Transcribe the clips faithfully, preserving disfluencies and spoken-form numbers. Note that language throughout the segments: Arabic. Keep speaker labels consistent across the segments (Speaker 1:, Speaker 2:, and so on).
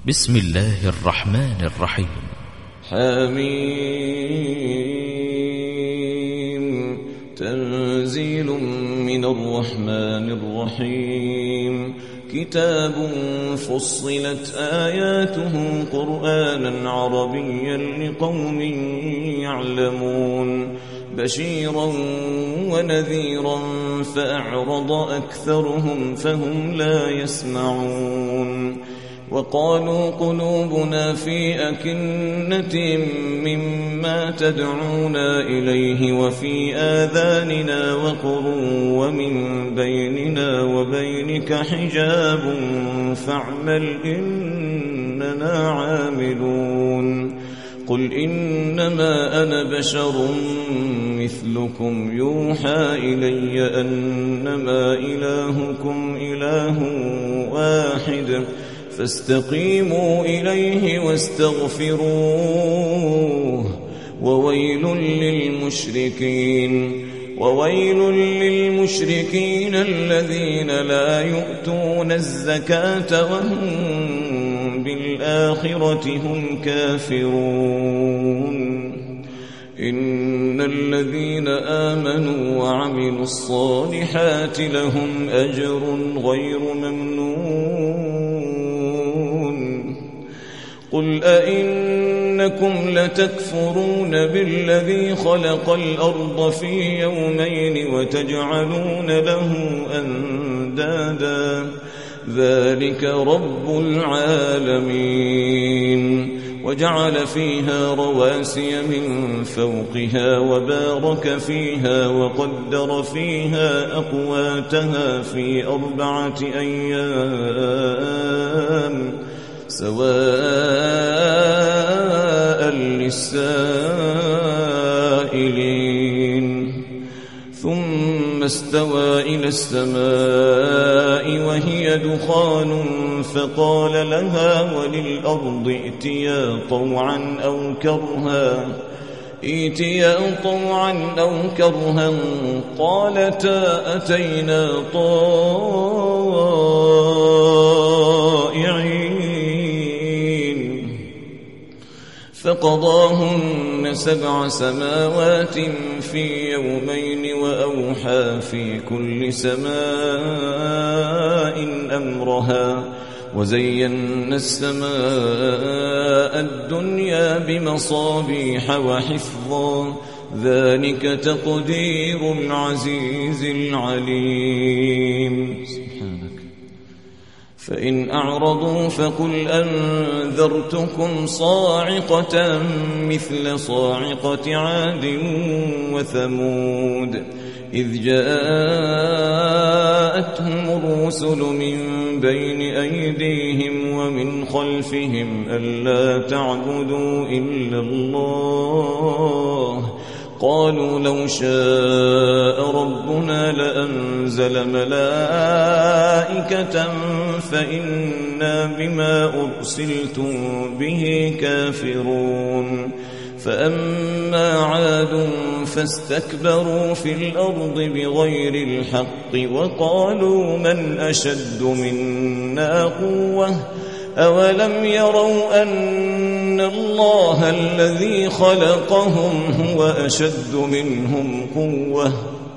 Speaker 1: بسم الله الرحمن الرحيم.
Speaker 2: حميم. تنزيل من الرحمن الرحيم. كتاب فصلت آياته قرآنا عربيا لقوم يعلمون بشيرا ونذيرا فأعرض أكثرهم فهم لا يسمعون. وقالوا قلوبنا في أكنة مما تدعونا إليه وفي آذاننا وقر ومن بيننا وبينك حجاب فاعمل إننا عاملون. قل إنما أنا بشر مثلكم يوحى إلي أنما إلهكم إله واحد فاستقيموا إليه واستغفروه وويل للمشركين وويل للمشركين الذين لا يؤتون الزكاة وهم بالآخرة هم كافرون. إن الذين آمنوا وعملوا الصالحات لهم أجر غير ممنون. قل أئنكم لتكفرون بالذي خلق الأرض في يومين وتجعلون له أندادا ذلك رب العالمين. وجعل فيها رواسي من فوقها وبارك فيها وقدر فيها أقواتها في أربعة أيام سواء للسائلين. ثم استوى إلى السماء وهي دخان فقال لها وللأرض ائتيا طوعا أو كرها ائتيا طوعا أو كرها قالتا أتينا طائعين. فقضاهن سبع سماوات في يومين وأوحى في كل سماء أمرها وزينا السماء الدنيا بمصابيح وحفظا ذلك تقدير العزيز العليم. فإن أعرضوا فقل أنذرتكم صاعقة مثل صاعقة عاد وثمود إذ جاءتهم الرسل من بين أيديهم ومن خلفهم ألا تعبدوا إلا الله قالوا لو شاء ربنا لأنزل ملائكة فإنا بما أرسلتم به كافرون. فأما عاد فاستكبروا في الأرض بغير الحق وقالوا من أشد منا قوة أولم يروا أن الله الذي خلقهم هو أشد منهم قوة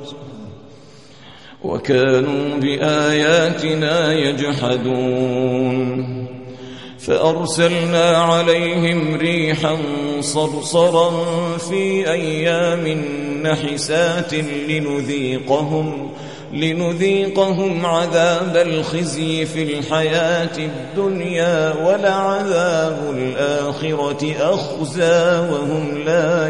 Speaker 2: وكانوا بآياتنا يجحدون. فأرسلنا عليهم ريحا صرصرا في أيام نحسات لنذيقهم لنذيقهم عذاب الخزي في الحياة الدنيا ولعذاب الآخرة أخزى وهم لا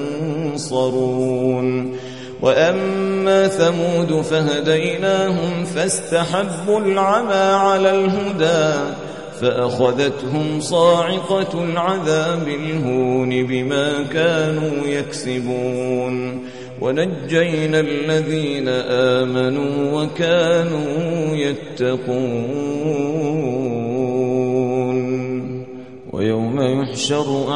Speaker 2: ينصرون. وأما ثمود فهديناهم فاستحبوا العمى على الهدى فأخذتهم صاعقة العذاب الهون بما كانوا يكسبون. ونجينا الذين آمنوا وكانوا يتقون. ويوم يحشر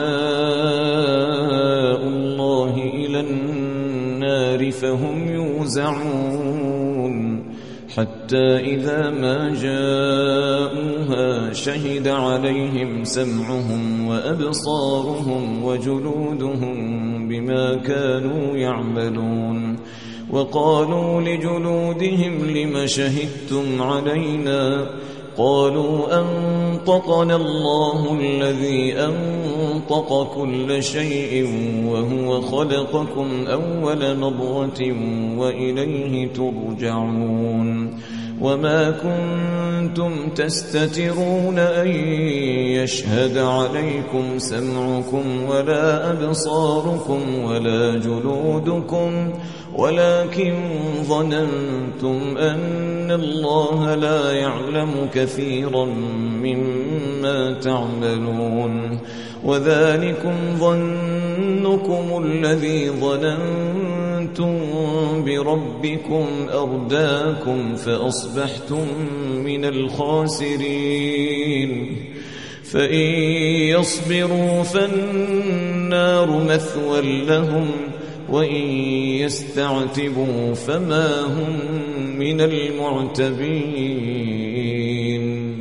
Speaker 2: أعداء الله إلى النار فهم يوزعون حتى إذا ما جاءوها شهد عليهم سمعهم وأبصارهم وجلودهم بما كانوا يعملون وقالوا لجلودهم لم شهدتم علينا قالوا أنطقنا الله الذي أنطق كل شيء وهو خلقكم أول مرة وإليه ترجعون وما كنتم تستترون أن يشهد عليكم سمعكم ولا أبصاركم ولا جلودكم ولكن ظننتم أن الله لا يعلم كثيرا مما تعملون وذلكم ظنكم الذي ظننتم بربكم أرداكم فأصبحتم من الخاسرين فإن يصبروا فالنار مثوى لهم وإن يستعتبوا فما هم من المعتبين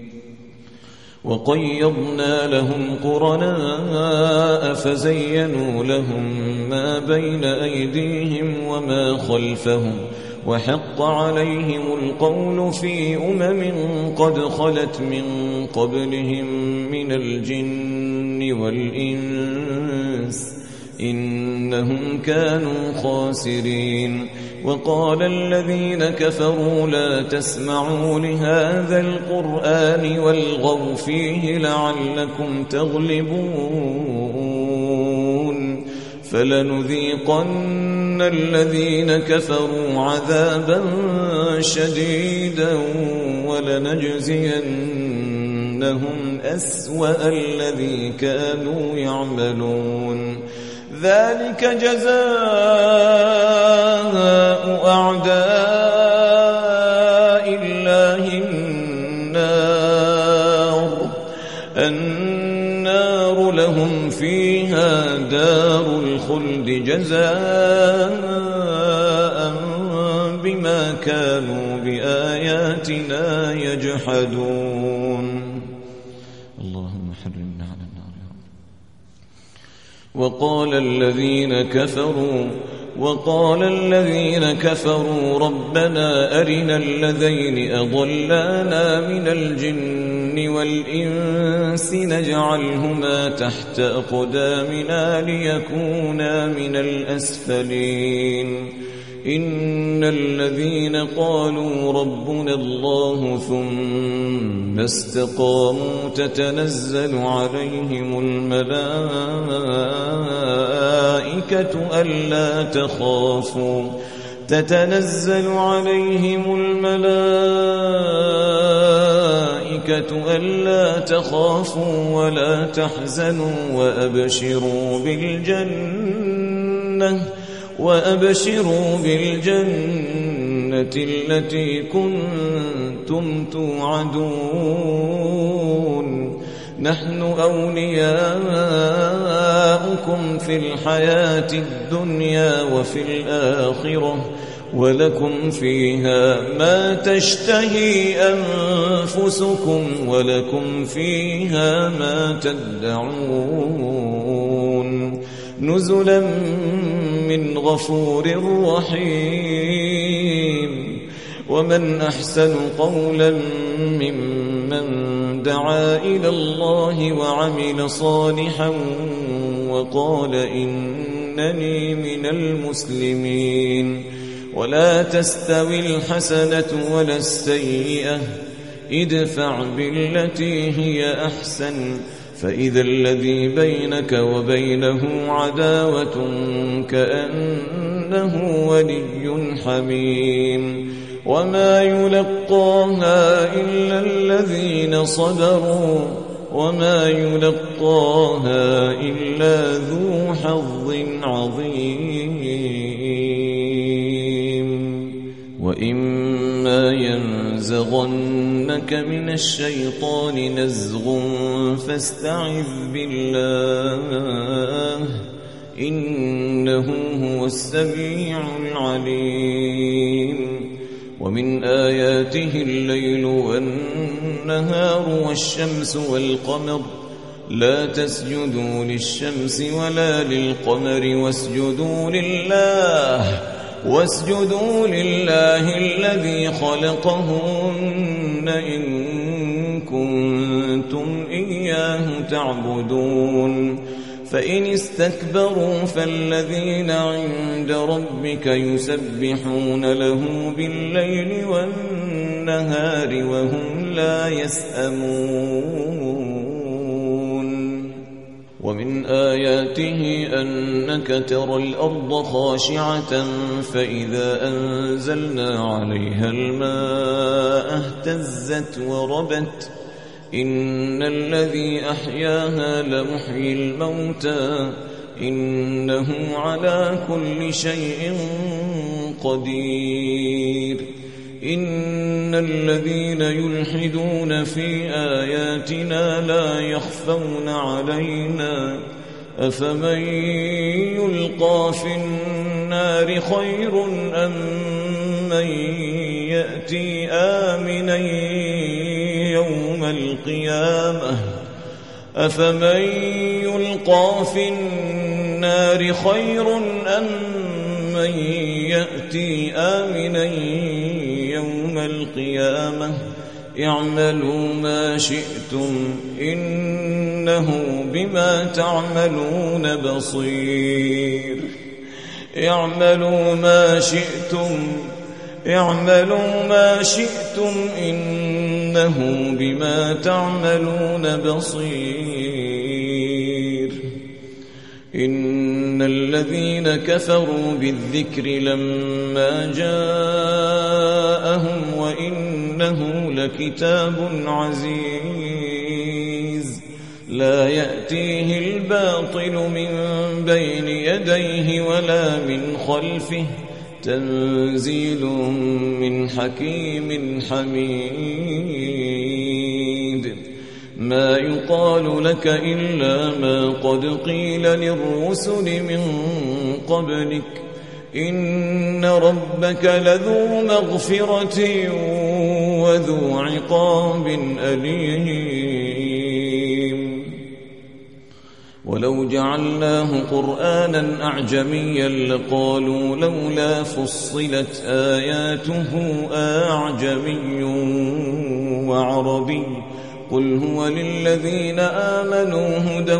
Speaker 2: وقيضنا لهم قرناء فزينوا لهم ما بين أيديهم وما خلفهم وحق عليهم القول في أمم قد خلت من قبلهم من الجن والإنس إنهم كانوا خاسرين وقال الذين كفروا لا تسمعوا لهذا القرآن والغوا فيه لعلكم تغلبون فلنذيقن الذين كفروا عذابا شديدا ولنجزينهم أسوأ الذي كانوا يعملون ذلك جزاء أعداء الله النار النار لهم فيها دار الخلد جزاء بما كانوا بآياتنا يجحدون اللهم حرمنا على النار. وقال الذين كفروا وقال الذين كفروا ربنا أرنا الذين أضلانا من الجن والإنس نجعلهما تحت أقدامنا ليكونا من الأسفلين إن الذين قالوا ربنا الله ثم استقاموا تتنزل عليهم الملائكة ألا تخافوا تتنزل عليهم الملائكة ألا تخافوا ولا تحزنوا وأبشروا بالجنة وأبشروا بالجنة التي كنتم توعدون نحن أولياؤكم في الحياة الدنيا وفي الآخرة ولكم فيها ما تشتهي أنفسكم ولكم فيها ما تدعون نزلا من غفور رحيم ومن أحسن قولا ممن دعا إلى الله وعمل صالحا وقال إنني من المسلمين ولا تستوي الحسنة ولا السيئة ادفع بالتي هي أحسن فإذا الذي بينك وبينه عداوة كأنه ولي حميم وما يلقاها إلا الذين صبروا وما يلقاها إلا ذو حظ عظيم وإما ينزغنك من الشيطان نزغ فاستعذ بالله إنه هو السميع العليم ومن آياته الليل والنهار والشمس والقمر لا تسجدوا للشمس ولا للقمر واسجدوا لله واسجدوا لله الذي خلقهن إن كنتم إياه تعبدون فإن استكبروا فالذين عند ربك يسبحون له بالليل والنهار وهم لا يسأمون ومن آياته أنك ترى الأرض خاشعة فإذا أنزلنا عليها الماء اهتزت وربت إن الذي أحياها لمحيي الموتى إنه على كل شيء قدير إن الذين يلحدون في آياتنا لا يخفون علينا أفمن يلقى في النار خير أم من يأتي آمنا يوم القيامة أفمن يلقى في النار خير أم من يأتي آمنا يوم القيامة اعملوا ما شئتم إنه بما تعملون بصير اعملوا ما شئتم اعملوا ما شئتم إنه بما تعملون بصير إن الذين كفروا بالذكر لما جاءهم وإنه لكتاب عزيز لا يأتيه الباطل من بين يديه ولا من خلفه تنزيل من حكيم حميد ما يقال لك إلا ما قد قيل للرسل من قبلك إن ربك لذو مغفرة وذو عقاب أليم ولو جعلناه قرآنا أعجميا لقالوا لولا فصلت آياته أعجمي وعربي قل هو للذين آمنوا هدى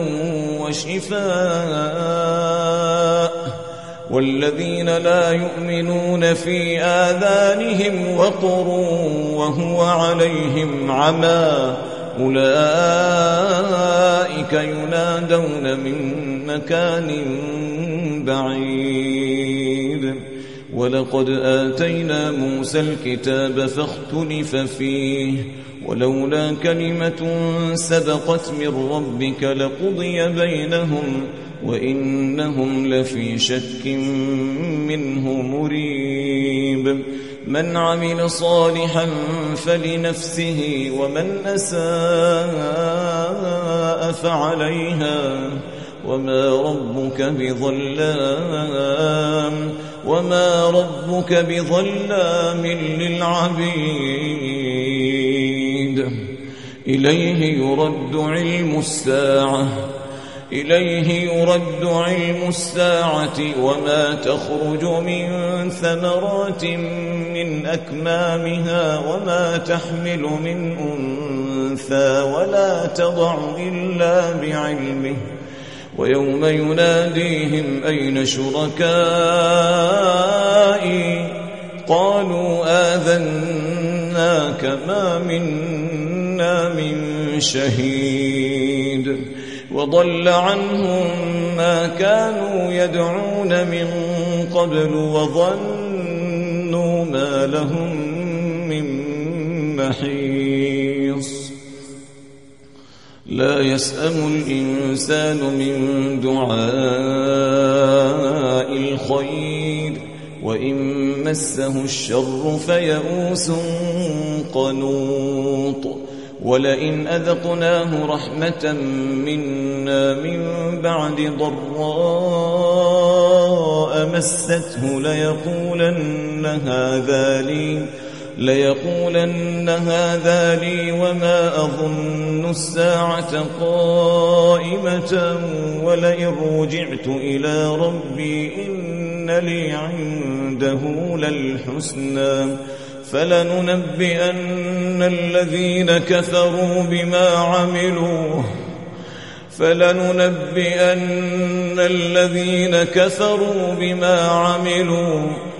Speaker 2: وشفاء والذين لا يؤمنون في آذانهم وقر وهو عليهم عمى أولئك ينادون من مكان بعيد ولقد آتينا موسى الكتاب فاختلف فيه ولولا كلمة سبقت من ربك لقضي بينهم وإنهم لفي شك منه مريب من عمل صالحا فلنفسه ومن أساء فعليها وما ربك بظلام وما ربك بظلام للعبيد إليه يرد علم الساعة إليه يرد علم الساعة وما تخرج من ثمرات من أكمامها وما تحمل من أنثى ولا تضع إلا بعلمه ويوم يناديهم أين شركائي قالوا آذناك ما منا من شهيد وضل عنهم ما كانوا يدعون من قبل وظنوا ما لهم من محيص لا يسأم الإنسان من دعاء الخير وإن مسه الشر فيئوس قنوط ولئن أذقناه رحمة منا من بعد ضراء مسته ليقولن هذا لي ليقولن هذا لي وما أظن الساعة قائمة ولئن رجعت إلى ربي إن لي عنده للحسنى فلننبئن الذين كفروا بما عملوا فلننبئن الذين كفروا بما عملوا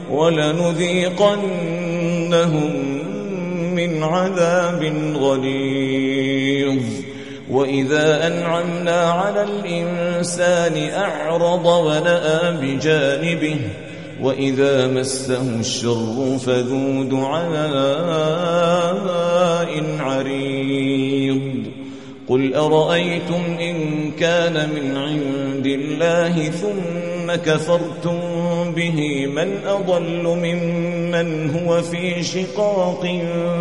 Speaker 2: ولنذيقنهم من عذاب غليظ وإذا أنعمنا على الإنسان أعرض ونأى بجانبه وإذا مسه الشر فذو دعاء عريض قل أرأيتم إن كان من عند الله ثم كفرتم به من أضل ممن هو في شقاق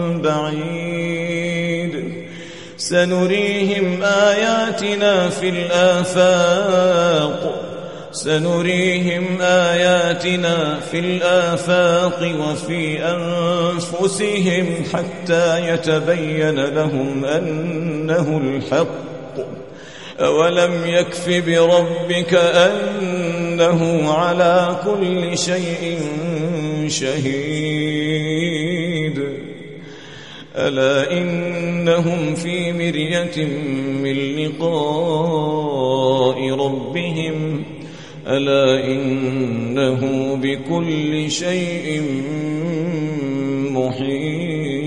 Speaker 2: بعيد سنريهم آياتنا في الآفاق سنريهم آياتنا في الآفاق وفي أنفسهم حتى يتبين لهم أنه الحق أولم يكف بربك أنه على كل شيء شهيد ألا إنهم في مرية من لقاء ربهم ألا إنه بكل شيء محيط